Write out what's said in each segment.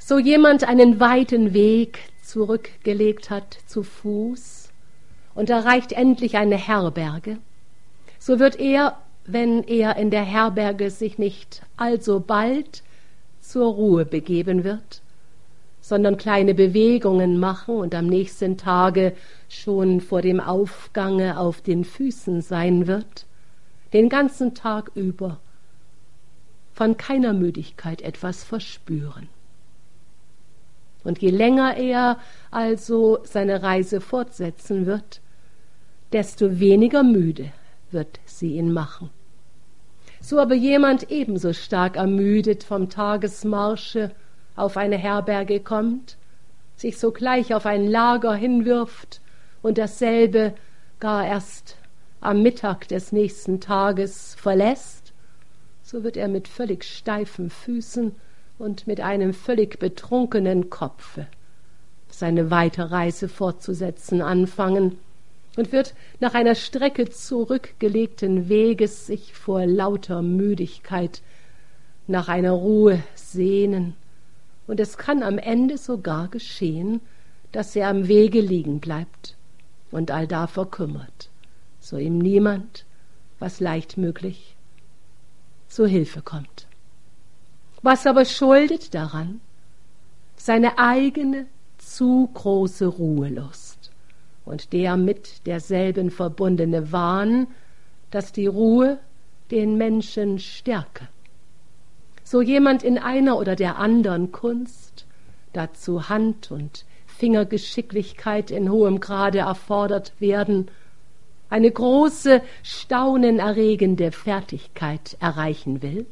So jemand einen weiten Weg zurückgelegt hat zu Fuß und erreicht endlich eine Herberge, so wird er, wenn er in der Herberge sich nicht alsobald zur Ruhe begeben wird, sondern kleine Bewegungen machen und am nächsten Tage schon vor dem Aufgange auf den Füßen sein wird, den ganzen Tag über von keiner Müdigkeit etwas verspüren. Und je länger er also seine Reise fortsetzen wird, desto weniger müde wird sie ihn machen. So aber jemand ebenso stark ermüdet vom Tagesmarsche auf eine Herberge kommt, sich sogleich auf ein Lager hinwirft und dasselbe gar erst am Mittag des nächsten Tages verlässt, so wird er mit völlig steifen Füßen und mit einem völlig betrunkenen Kopfe seine Weiterreise fortzusetzen anfangen und wird nach einer Strecke zurückgelegten Weges sich vor lauter Müdigkeit nach einer Ruhe sehnen. Und es kann am Ende sogar geschehen, dass er am Wege liegen bleibt und allda verkümmert, so ihm niemand, was leicht möglich, zu Hilfe kommt. Was aber schuldet daran? Seine eigene zu große Ruhelust und der mit derselben verbundene Wahn, dass die Ruhe den Menschen stärke. So jemand in einer oder der andern Kunst, dazu Hand- und Fingergeschicklichkeit in hohem Grade erfordert werden, eine große, staunenerregende Fertigkeit erreichen will?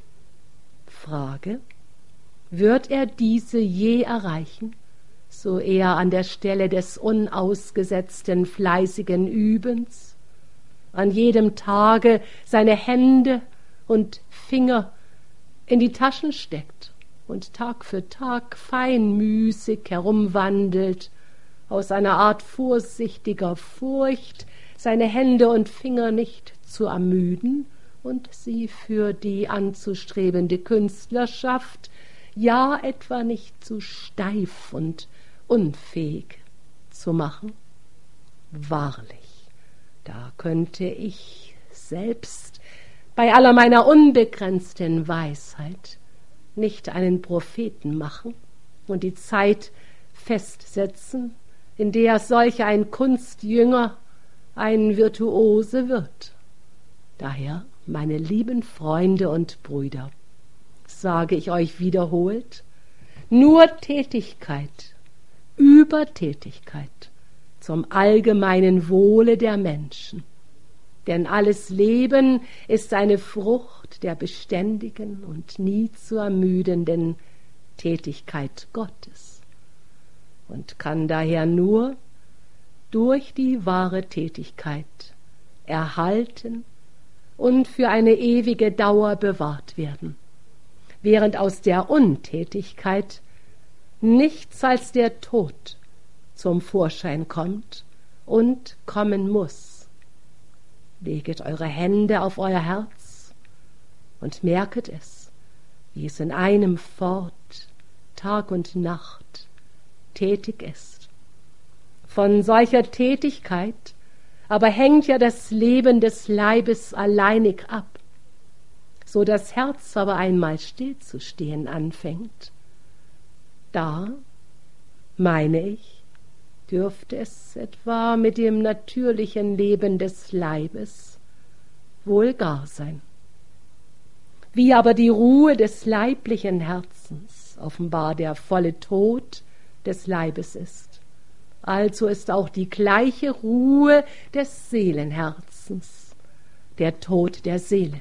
Frage: Wird er diese je erreichen, so er an der Stelle des unausgesetzten, fleißigen Übens an jedem Tage seine Hände und Finger in die Taschen steckt und Tag für Tag feinmüßig herumwandelt, aus einer Art vorsichtiger Furcht, seine Hände und Finger nicht zu ermüden und sie für die anzustrebende Künstlerschaft ja etwa nicht zu steif und unfähig zu machen? Wahrlich, da könnte ich selbst bei aller meiner unbegrenzten Weisheit nicht einen Propheten machen und die Zeit festsetzen, in der solch ein Kunstjünger ein Virtuose wird. Daher, meine lieben Freunde und Brüder, sage ich euch wiederholt, nur Tätigkeit, Übertätigkeit zum allgemeinen Wohle der Menschen. Denn alles Leben ist eine Frucht der beständigen und nie zu ermüdenden Tätigkeit Gottes und kann daher nur durch die wahre Tätigkeit erhalten und für eine ewige Dauer bewahrt werden, während aus der Untätigkeit nichts als der Tod zum Vorschein kommt und kommen muss. Leget eure Hände auf euer Herz und merket es, wie es in einem fort, Tag und Nacht, tätig ist. Von solcher Tätigkeit aber hängt ja das Leben des Leibes alleinig ab, so das Herz aber einmal stillzustehen anfängt. Da, meine ich, dürfte es etwa mit dem natürlichen Leben des Leibes wohl gar sein. Wie aber die Ruhe des leiblichen Herzens offenbar der volle Tod des Leibes ist, also ist auch die gleiche Ruhe des Seelenherzens der Tod der Seele.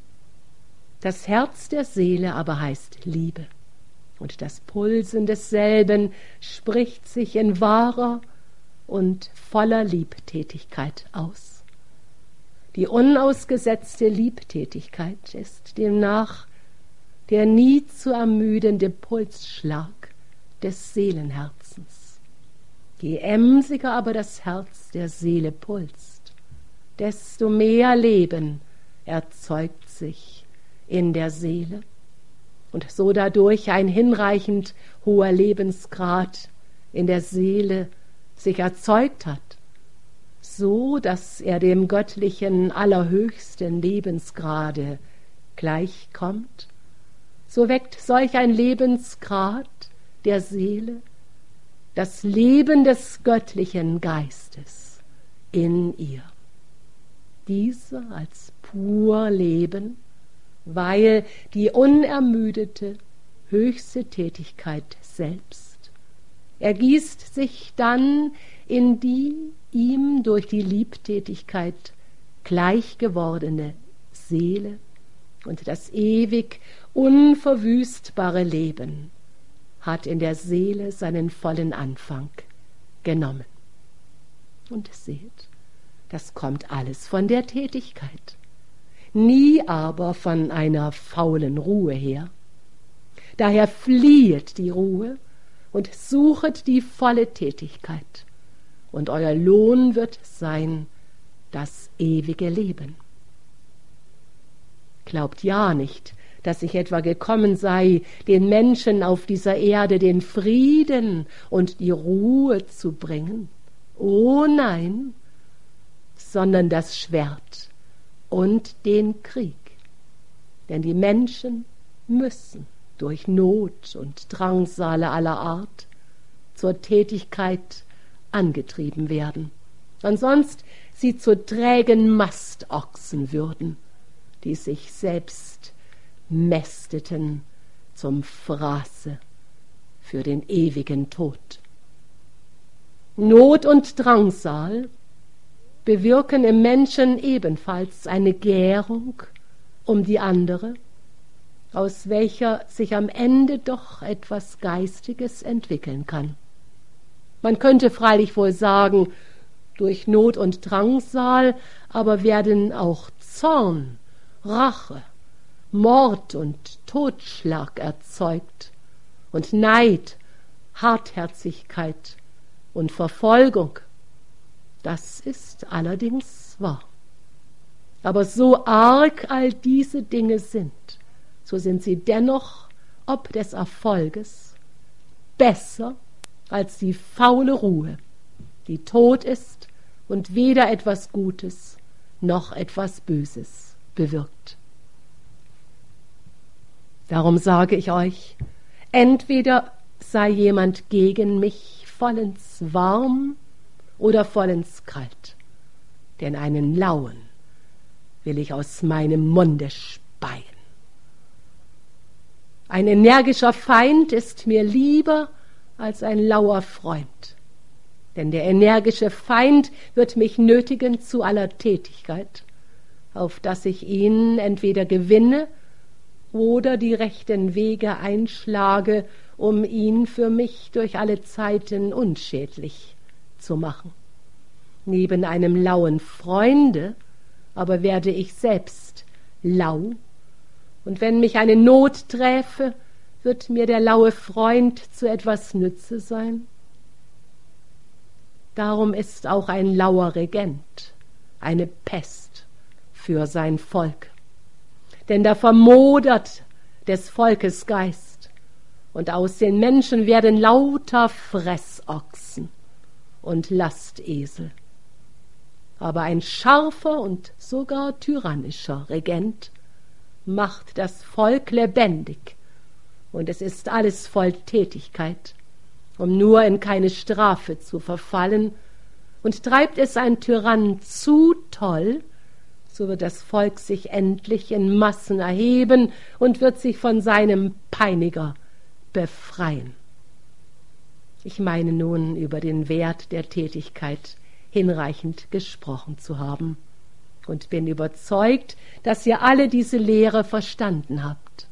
Das Herz der Seele aber heißt Liebe, und das Pulsen desselben spricht sich in wahrer und voller Liebtätigkeit aus. Die unausgesetzte Liebtätigkeit ist demnach der nie zu ermüdende Pulsschlag des Seelenherzens. Je emsiger aber das Herz der Seele pulst, desto mehr Leben erzeugt sich in der Seele. und so dadurch ein hinreichend hoher Lebensgrad in der Seele sich erzeugt hat, so dass er dem göttlichen allerhöchsten Lebensgrade gleichkommt, so weckt solch ein Lebensgrad der Seele das Leben des göttlichen Geistes in ihr. Diese als pur Leben, weil die unermüdete höchste Tätigkeit selbst ergießt sich dann in die ihm durch die Liebtätigkeit gleich gewordene Seele, und das ewig unverwüstbare Leben hat in der Seele seinen vollen Anfang genommen. Und seht, das kommt alles von der Tätigkeit, nie aber von einer faulen Ruhe her. Daher fliehet die Ruhe und suchet die volle Tätigkeit, und euer Lohn wird sein das ewige Leben. Glaubt ja nicht, dass ich etwa gekommen sei, den Menschen auf dieser Erde den Frieden und die Ruhe zu bringen. Oh nein, sondern das Schwert und den Krieg. Denn die Menschen müssen durch Not und Drangsale aller Art zur Tätigkeit angetrieben werden, ansonst sie zu trägen Mastochsen würden, die sich selbst mästeten zum Fraße für den ewigen Tod. Not und Drangsal bewirken im Menschen ebenfalls eine Gärung um die andere, aus welcher sich am Ende doch etwas Geistiges entwickeln kann. Man könnte freilich wohl sagen, durch Not und Drangsal aber werden auch Zorn, Rache, Mord und Totschlag erzeugt und Neid, Hartherzigkeit und Verfolgung. Das ist allerdings wahr. Aber so arg all diese Dinge sind, so sind sie dennoch ob des Erfolges besser als die faule Ruhe, die tot ist und weder etwas Gutes noch etwas Böses bewirkt. Darum sage ich euch, entweder sei jemand gegen mich vollends warm oder vollends kalt, denn einen Lauen will ich aus meinem Munde speien. Ein energischer Feind ist mir lieber als ein lauer Freund, denn der energische Feind wird mich nötigen zu aller Tätigkeit, auf dass ich ihn entweder gewinne oder die rechten Wege einschlage, um ihn für mich durch alle Zeiten unschädlich zu machen. Neben einem lauen Freunde aber werde ich selbst lau, und wenn mich eine Not träfe, wird mir der laue Freund zu etwas Nütze sein. Darum ist auch ein lauer Regent eine Pest für sein Volk. Denn da vermodert des Volkes Geist, und aus den Menschen werden lauter Fressochsen und Lastesel. Aber ein scharfer und sogar tyrannischer Regent macht das Volk lebendig, und es ist alles voll Tätigkeit, um nur in keine Strafe zu verfallen, und treibt es ein Tyrann zu toll, so wird das Volk sich endlich in Massen erheben und wird sich von seinem Peiniger befreien. Ich meine nun, über den Wert der Tätigkeit hinreichend gesprochen zu haben und bin überzeugt, dass ihr alle diese Lehre verstanden habt.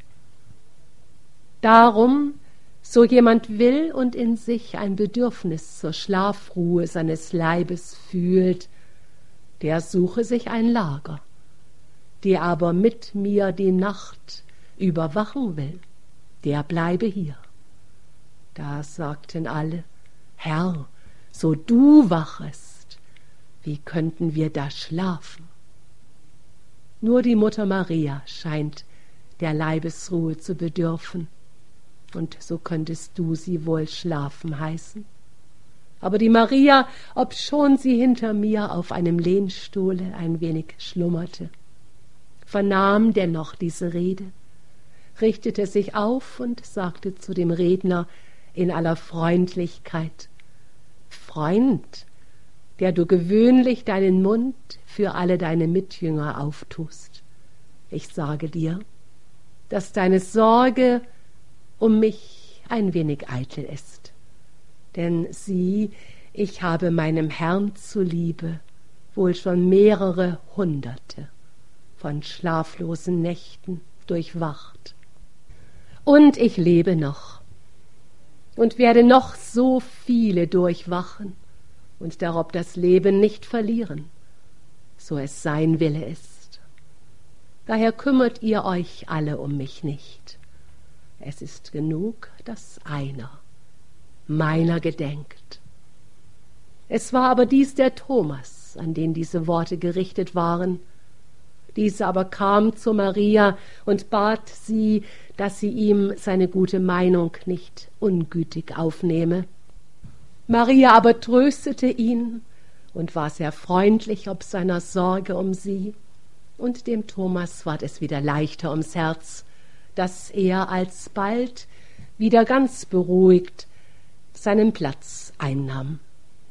Darum, so jemand will und in sich ein Bedürfnis zur Schlafruhe seines Leibes fühlt, der suche sich ein Lager, der aber mit mir die Nacht überwachen will, der bleibe hier. Da sagten alle, Herr, so du wachest, wie könnten wir da schlafen? Nur die Mutter Maria scheint der Leibesruhe zu bedürfen, und so könntest du sie wohl schlafen heißen. Aber die Maria, obschon sie hinter mir auf einem Lehnstuhle ein wenig schlummerte, vernahm dennoch diese Rede, richtete sich auf und sagte zu dem Redner in aller Freundlichkeit: Freund, der du gewöhnlich deinen Mund für alle deine Mitjünger auftust, ich sage dir, dass deine Sorge um mich ein wenig eitel ist. Denn sieh, ich habe meinem Herrn zuliebe wohl schon mehrere Hunderte von schlaflosen Nächten durchwacht. Und ich lebe noch und werde noch so viele durchwachen und darob das Leben nicht verlieren, so es sein Wille ist. Daher kümmert ihr euch alle um mich nicht. Es ist genug, dass einer meiner gedenkt. Es war aber dies der Thomas, an den diese Worte gerichtet waren. Dieser aber kam zu Maria und bat sie, dass sie ihm seine gute Meinung nicht ungütig aufnehme. Maria aber tröstete ihn und war sehr freundlich ob seiner Sorge um sie, und dem Thomas ward es wieder leichter ums Herz, dass er alsbald wieder ganz beruhigt seinen Platz einnahm.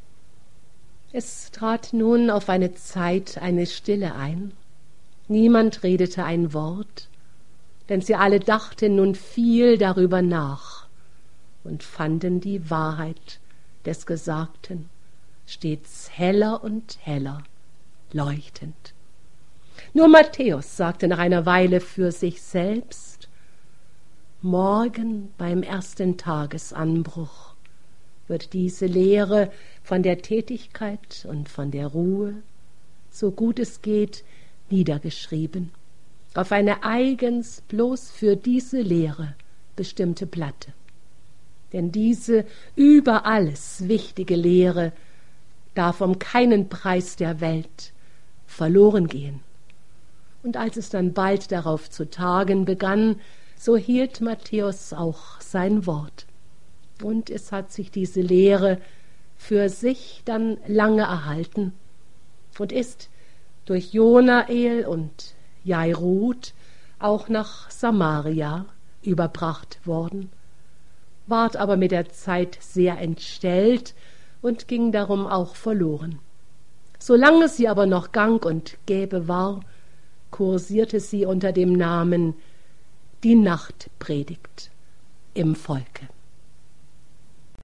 Es trat nun auf eine Zeit eine Stille ein. Niemand redete ein Wort, denn sie alle dachten nun viel darüber nach und fanden die Wahrheit des Gesagten stets heller und heller leuchtend. Nur Matthäus sagte nach einer Weile für sich selbst: Morgen beim ersten Tagesanbruch wird diese Lehre von der Tätigkeit und von der Ruhe, so gut es geht, niedergeschrieben, auf eine eigens bloß für diese Lehre bestimmte Platte. Denn diese über alles wichtige Lehre darf um keinen Preis der Welt verloren gehen. Und als es dann bald darauf zu tagen begann, so hielt Matthäus auch sein Wort. Und es hat sich diese Lehre für sich dann lange erhalten und ist durch Jonael und Jairut auch nach Samaria überbracht worden, ward aber mit der Zeit sehr entstellt und ging darum auch verloren. Solange sie aber noch gang und gäbe war, kursierte sie unter dem Namen die Nachtpredigt im Volke.